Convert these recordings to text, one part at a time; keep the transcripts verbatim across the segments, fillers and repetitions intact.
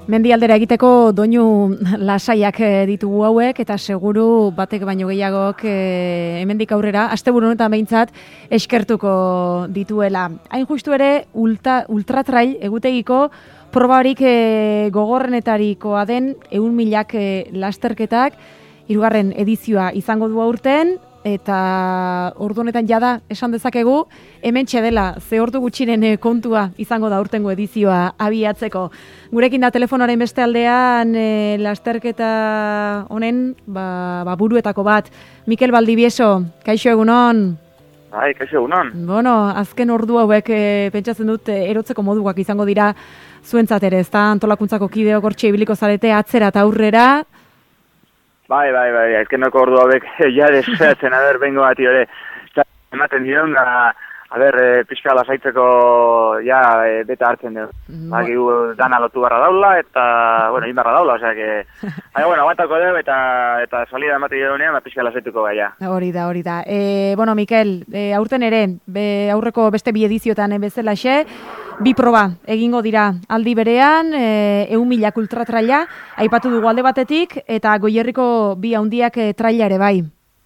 Mendialdera egiteko doinu lasaiak ditugu hauek eta seguru batek baino gehiagok e, hemendik aurrera asteburu honetan behintzat eskertuko dituela. Hain justu ere ultra, ultratrail egutegiko probarik e, gogorrenetarikoa den ehun milak e, lasterketak hirugarren edizioa izango du aurten. Eta ordu honetan jada esan dezakegu hementxe dela ze ordu gutxiren kontua izango da aurtengo edizioa abiatzeko. Gurekin da telefonoaren beste aldean e, lasterketa honen ba, ba buruetako bat. Mikel Valdivieso, kaixo egunon. Bai, kaixo egunon. Bueno, azken ordu hauek e, pentsatzen dut e, erotzeko moduak izango dira zuentzat ere, ezta antolakuntzako kideok hortxe ibiliko zarete atzera eta aurrera. Bai, bai, bai, ezkenoko ordu hauek ja desatzen, a ber, bengo bati hori. Ematen dion, da, a ber, e, pixka lasaitzeko, ja, e, beta hartzen dugu. Mm. Baki dana lotu barra daula, eta, bueno, in barra daula, osea, que... Baina, bueno, aguantako dugu, eta, eta salida ematen dionean, ba, pixka lasaituko gai, ja. Hori da, hori da. E, bueno, Mikel, e, aurten ere, be, aurreko beste bi ediziotan bezalaxe, bi proba egingo dira aldi berean, ehun milak ultratraila, aipatu dugu alde batetik, eta Goierriko bi handiak e, traila ere bai.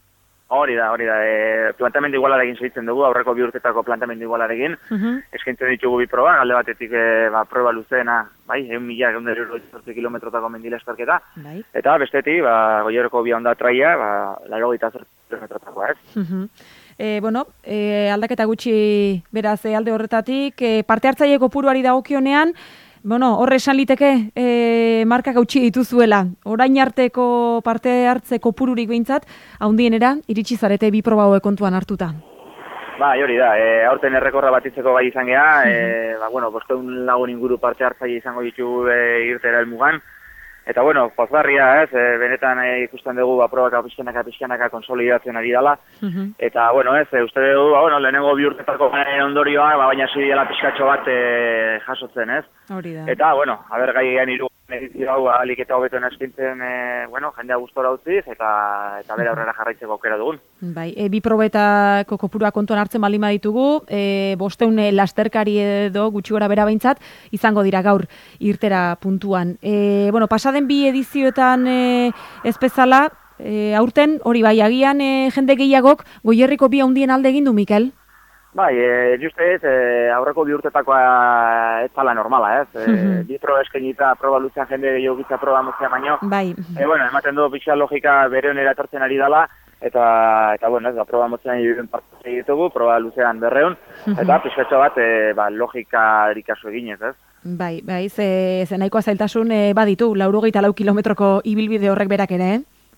Hori da, hori da. E, plantamendu igualarekin segitzen dugu, aurreko bi urtetako plantamendu igualarekin. Uh-huh. Eskaintzen ditugu bi proba, alde batetik e, ba, proba luzeena, bai, ehun milak, ehun zortzi kilometrotako mendila estarketa. Bai. Eta bestetik, ba, Goierriko bi handa traila, ba, laurogeita zortzi kilometrotako, ez? Uh-huh. E, bueno, e, aldaketa gutxi beraz e, alde horretatik, e, parte hartzaile kopuruari dagokionean, bueno, horre esan liteke e, markak hautsi dituzuela. Orain arteko parte hartze kopururik behintzat, haundienera, iritsi zarete bi proba hauek kontuan hartuta. Ba, hori da, e, aurten errekorra batitzeko gai izan geha, e, ba, bueno, bosteun lagun inguru parte hartzaile izango ditugu e, irtera helmugan. Eta, bueno, pozgarria, ez, e, benetan e, ikusten dugu, ba, probaka, pixkanaka, pixkanaka konsolidatzen ari dela. Uh-huh. Eta, bueno, ez, e, uste dugu, ba, bueno, lehenengo bi urtetako ondorioa, ba, baina hasi dela pixkatxo bat e, jasotzen, ez? Hori da. Eta, bueno, haber gaian hiru edizio hau, alik eta hobeton eskintzen, e, bueno, jendea gustora utziz, eta, eta bere aurrera jarraitzeko aukera dugun. Bai, e, bi probetako kopurua kontuan hartzen baldin baditugu, e, bosteun lasterkari edo gutxi gora bera behintzat, izango dira gaur irtera puntuan. E, bueno, pasaden bi edizioetan e, ez bezala, e, aurten hori bai, agian e, jende gehiagok Goierriko bi handien alde egin du, Mikel? Bai, e, juste ez, e, aurreko bi urtetakoa ez zala normala, ez? E, uh-huh. Bi proba eskenita, proba luzean jende gehiago gitza proba moztea baino. Bai. E, bueno, ematen du pixka logika bere honera etortzen ari dela, eta, eta bueno, ez da, proba motzean hiruren parte ditugu, proba luzean berreun, uh-huh. Eta pixkatxo bat, e, ba, logika erikazu eginez, ez? Bai, bai, ze, ze nahikoa zailtasun e, baditu, laurogeita lau kilometroko ibilbide horrek berak ere, eh?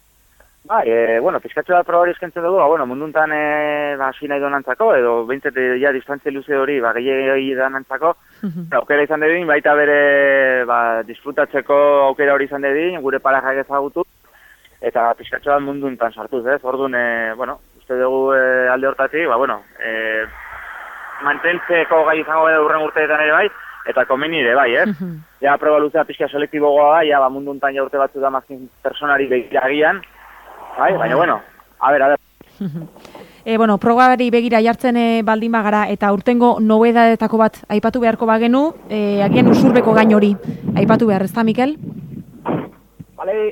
Bai, e, bueno, pizkatxo bat proba hori eskentzen dugu, ba, bueno, munduntan e, ba, hasi nahi donantzako, edo behintzat ja distantzia luze hori, ba, gehiagoi donantzako, uh-huh. Aukera izan dedin, baita bere, ba, disfrutatzeko aukera hori izan dedin, gure parajak ezagutu, eta pizkatxo bat munduntan sartuz, ez? Orduan, e, bueno, uste dugu e, alde hortatik, ba, bueno, e, mantentzeko gai izango beda urren urteetan ere bai, eta komeni ere bai, ez? Uh-huh. Ja, proba luzea pizka selektibogoa da, ja, ba, munduntan ja urte batzu da mazkin personari behiragian, bai, baina, bueno, a ber, a ber. E, bueno, probari begira jartzen e, baldin bagara eta urtengo nobedadetako bat aipatu beharko bagenu, e, agian usurbeko gain hori aipatu behar, ezta, Mikel? Bale.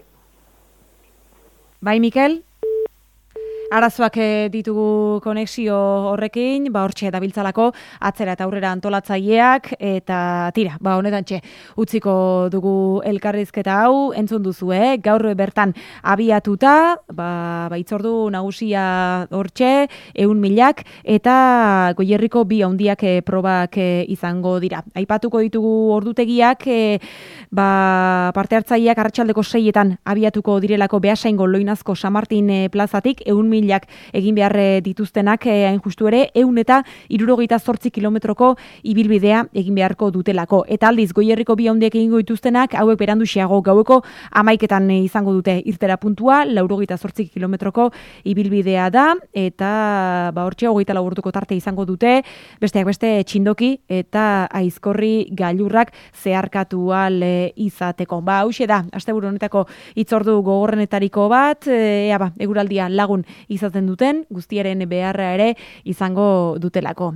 Bai, Mikel? Arazoak ditugu konexio horrekin, ba hortxe dabiltzalako atzera eta aurrera antolatzaileak, eta tira, ba honetan txe, utziko dugu elkarrizketa hau, entzun duzu, eh? Gaur bertan abiatuta, ba, ba itzordu nagusia hortxe, ehun milak, eta Goierriko bi handiak e, probak e, izango dira. Aipatuko ditugu ordutegiak, e, ba, parte hartzaileak arratsaldeko seietan abiatuko direlako Beasaingo Loinazko San Martin e, plazatik, ehun milak egin behar dituztenak, eh, hain justu ere, ehun eta hirurogeita zortzi kilometroko ibilbidea egin beharko dutelako. Eta aldiz, Goierriko bi handiak egingo dituztenak, hauek beranduxeago gaueko amaiketan izango dute irtera puntua, laurogeita zortzi kilometroko ibilbidea da, eta ba, hortxe hogeita lau orduko tarte izango dute, besteak beste txindoki eta aizkorri gailurrak zeharkatu al izateko. Ba, hauxe da, asteburu honetako hitzordu gogorrenetariko bat, ea ba, eguraldia lagun izaten duten, guztiaren beharra ere izango dutelako.